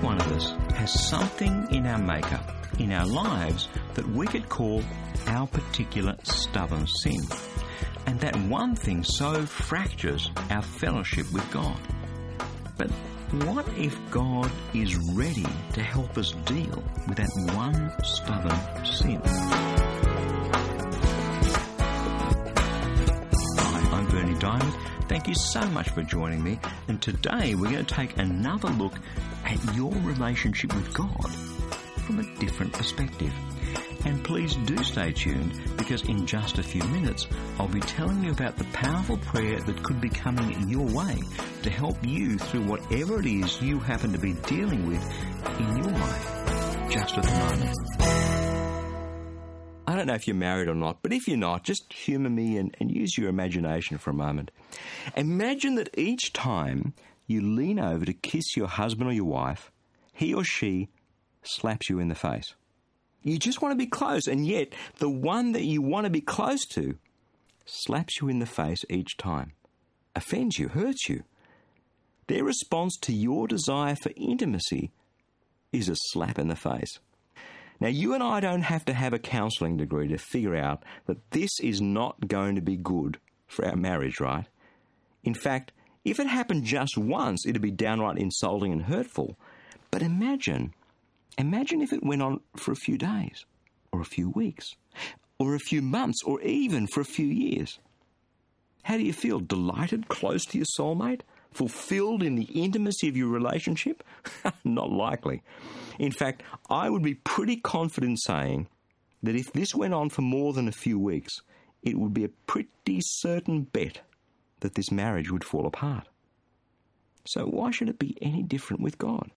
one of us has something in our makeup, in our lives, that we could call our particular stubborn sin. And that one thing so fractures our fellowship with God. But what if God is ready to help us deal with that one stubborn sin? Hi, I'm Berni Dymet. Thank you so much for joining me. And today we're going to take another look at your relationship with God from a different perspective. And please do stay tuned, because in just a few minutes I'll be telling you about the powerful prayer that could be coming your way to help you through whatever it is you happen to be dealing with in your life just at the moment. I don't know if you're married or not, but if you're not, just humour me and use your imagination for a moment. Imagine that each time you lean over to kiss your husband or your wife, he or she slaps you in the face. You just want to be close, and yet the one that you want to be close to slaps you in the face each time, offends you, hurts you. Their response to your desire for intimacy is a slap in the face. Now, you and I don't have to have a counselling degree to figure out that this is not going to be good for our marriage, right? In fact, if it happened just once, it'd be downright insulting and hurtful. But imagine if it went on for a few days, or a few weeks, or a few months, or even for a few years. How do you feel? Delighted, close to your soulmate? Fulfilled in the intimacy of your relationship? Not likely. In fact, I would be pretty confident saying that if this went on for more than a few weeks, it would be a pretty certain bet that this marriage would fall apart. So why should it be any different with God?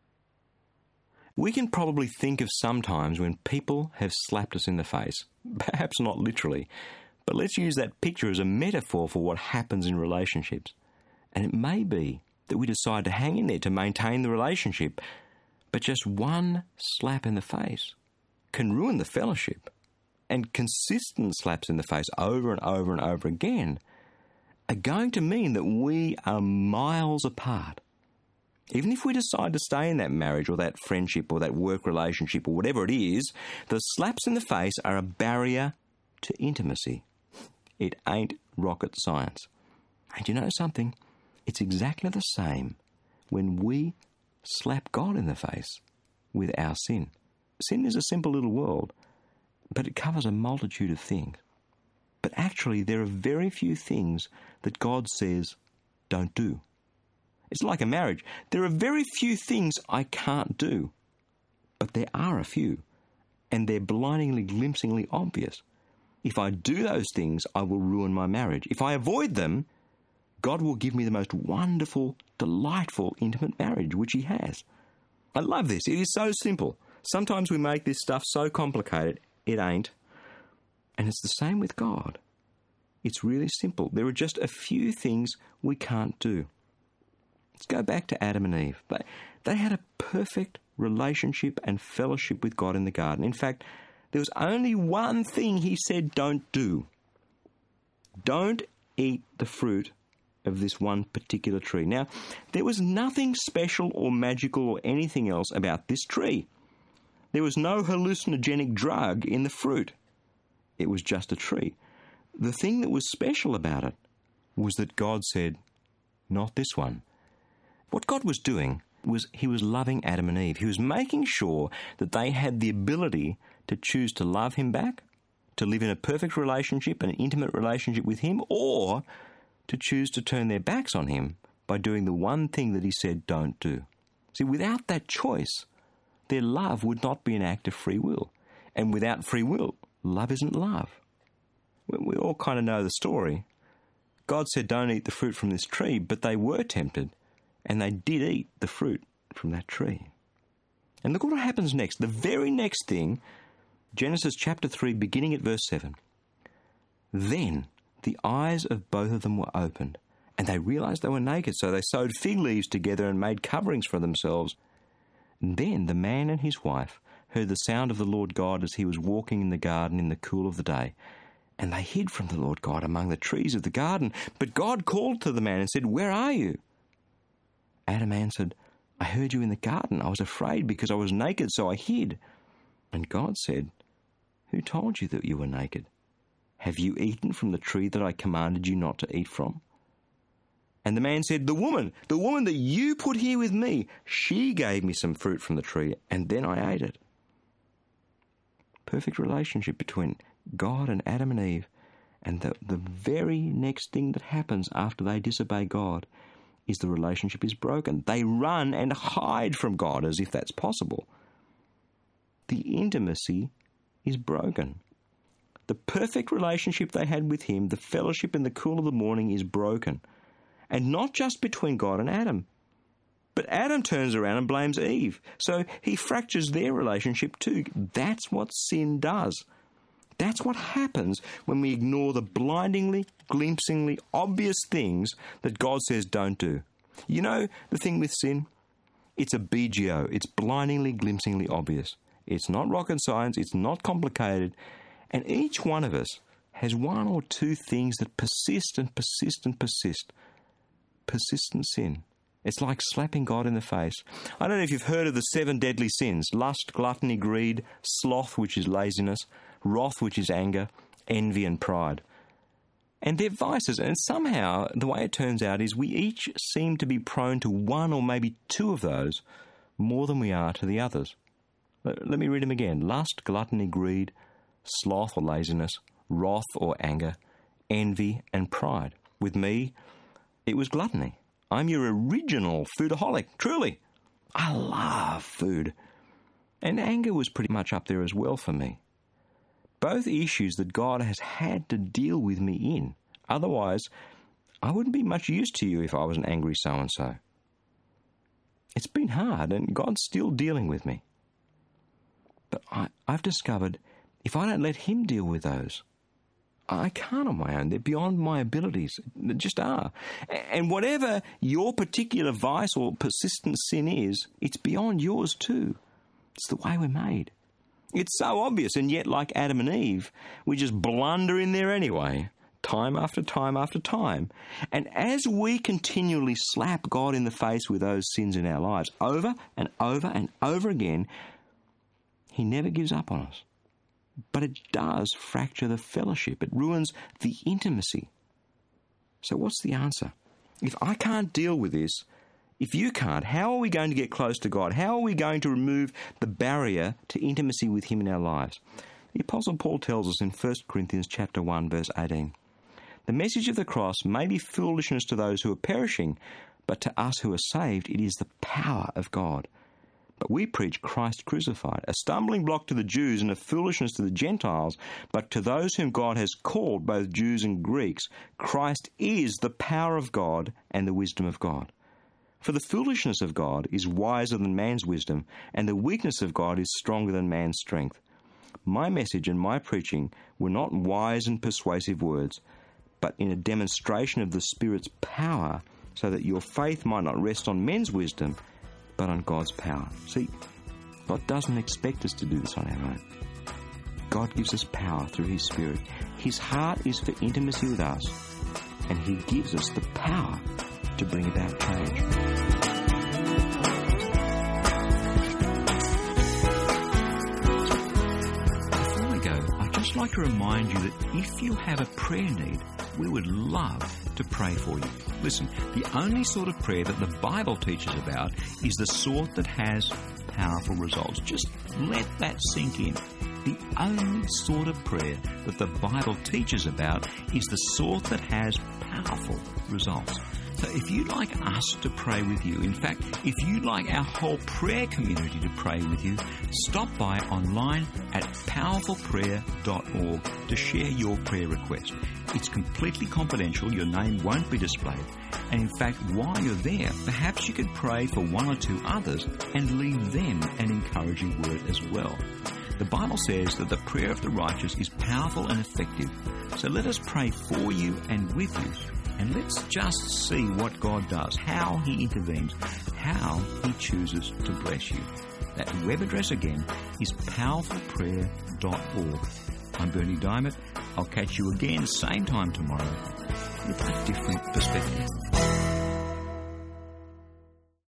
We can probably think of some times when people have slapped us in the face. Perhaps not literally, but let's use that picture as a metaphor for what happens in relationships. And it may be that we decide to hang in there to maintain the relationship, but just one slap in the face can ruin the fellowship. And consistent slaps in the face over and over and over again are going to mean that we are miles apart. Even if we decide to stay in that marriage or that friendship or that work relationship or whatever it is, the slaps in the face are a barrier to intimacy. It ain't rocket science. And you know something? It's exactly the same when we slap God in the face with our sin. Sin is a simple little world, but it covers a multitude of things. But actually, there are very few things that God says don't do. It's like a marriage. There are very few things I can't do, but there are a few, and they're blindingly, glimpsingly obvious. If I do those things, I will ruin my marriage. If I avoid them, God will give me the most wonderful, delightful, intimate marriage, which He has. I love this. It is so simple. Sometimes we make this stuff so complicated. It ain't. And it's the same with God. It's really simple. There are just a few things we can't do. Let's go back to Adam and Eve. They had a perfect relationship and fellowship with God in the garden. In fact, there was only one thing He said don't do. Don't eat the fruit of this one particular tree. Now, there was nothing special or magical or anything else about this tree. There was no hallucinogenic drug in the fruit. It was just a tree. The thing that was special about it was that God said, not this one. What God was doing was He was loving Adam and Eve. He was making sure that they had the ability to choose to love Him back, to live in a perfect relationship, an intimate relationship with Him, or to choose to turn their backs on Him by doing the one thing that He said don't do. See, without that choice, their love would not be an act of free will. And without free will, love isn't love. We all kind of know the story. God said don't eat the fruit from this tree, but they were tempted. And they did eat the fruit from that tree. And look what happens next. The very next thing, Genesis chapter 3, beginning at verse 7. Then the eyes of both of them were opened, and they realized they were naked. So they sewed fig leaves together and made coverings for themselves. And then the man and his wife heard the sound of the Lord God as He was walking in the garden in the cool of the day. And they hid from the Lord God among the trees of the garden. But God called to the man and said, "Where are you?" Adam answered, I heard you in the garden. I was afraid because I was naked, so I hid. And God said, Who told you that you were naked? Have you eaten from the tree that I commanded you not to eat from? And the man said, The woman that you put here with me, she gave me some fruit from the tree, and then I ate it. Perfect relationship between God and Adam and Eve. And the very next thing that happens after they disobey God is the relationship is broken. They run and hide from God as if that's possible. The intimacy is broken. The perfect relationship they had with Him, the fellowship in the cool of the morning, is broken. And not just between God and Adam. But Adam turns around and blames Eve. So he fractures their relationship too. That's what sin does. That's what happens when we ignore the blindingly, glimpsingly obvious things that God says don't do. You know the thing with sin? It's a BGO. It's blindingly, glimpsingly obvious. It's not rocket science. It's not complicated. And each one of us has one or two things that persist and persist and persist. Persistent sin. It's like slapping God in the face. I don't know if you've heard of the 7 deadly sins: lust, gluttony, greed, sloth, which is laziness, wrath, which is anger, envy and pride. And they're vices, and somehow the way it turns out is we each seem to be prone to one or maybe two of those more than we are to the others. Let me read them again. Lust, gluttony, greed, sloth or laziness, wrath or anger, envy and pride. With me, it was gluttony. I'm your original foodaholic, truly. I love food. And anger was pretty much up there as well for me. Both issues that God has had to deal with me in. Otherwise, I wouldn't be much use to you if I was an angry so-and-so. It's been hard, and God's still dealing with me. But I've discovered if I don't let Him deal with those, I can't on my own. They're beyond my abilities. They just are. And whatever your particular vice or persistent sin is, it's beyond yours too. It's the way we're made. It's so obvious, and yet, like Adam and Eve, we just blunder in there anyway, time after time after time. And as we continually slap God in the face with those sins in our lives, over and over and over again, He never gives up on us. But it does fracture the fellowship. It ruins the intimacy. So what's the answer? If I can't deal with this, if you can't, how are we going to get close to God? How are we going to remove the barrier to intimacy with Him in our lives? The Apostle Paul tells us in 1 Corinthians chapter 1, verse 18, "The message of the cross may be foolishness to those who are perishing, but to us who are saved, it is the power of God. But we preach Christ crucified, a stumbling block to the Jews and a foolishness to the Gentiles, but to those whom God has called, both Jews and Greeks, Christ is the power of God and the wisdom of God. For the foolishness of God is wiser than man's wisdom, and the weakness of God is stronger than man's strength. My message and my preaching were not wise and persuasive words, but in a demonstration of the Spirit's power, so that your faith might not rest on men's wisdom, but on God's power." See, God doesn't expect us to do this on our own. God gives us power through His Spirit. His heart is for intimacy with us, and He gives us the power to bring about change. Before we go, I'd just like to remind you that if you have a prayer need, we would love to pray for you. Listen, the only sort of prayer that the Bible teaches about is the sort that has powerful results. Just let that sink in. The only sort of prayer that the Bible teaches about is the sort that has powerful results. So if you'd like us to pray with you, in fact, if you'd like our whole prayer community to pray with you, stop by online at powerfulprayer.org to share your prayer request. It's completely confidential. Your name won't be displayed. And in fact, while you're there, perhaps you could pray for one or two others and leave them an encouraging word as well. The Bible says that the prayer of the righteous is powerful and effective. So let us pray for you and with you. And let's just see what God does, how He intervenes, how He chooses to bless you. That web address again is powerfulprayer.org. I'm Bernie Diamond. I'll catch you again same time tomorrow with a different perspective.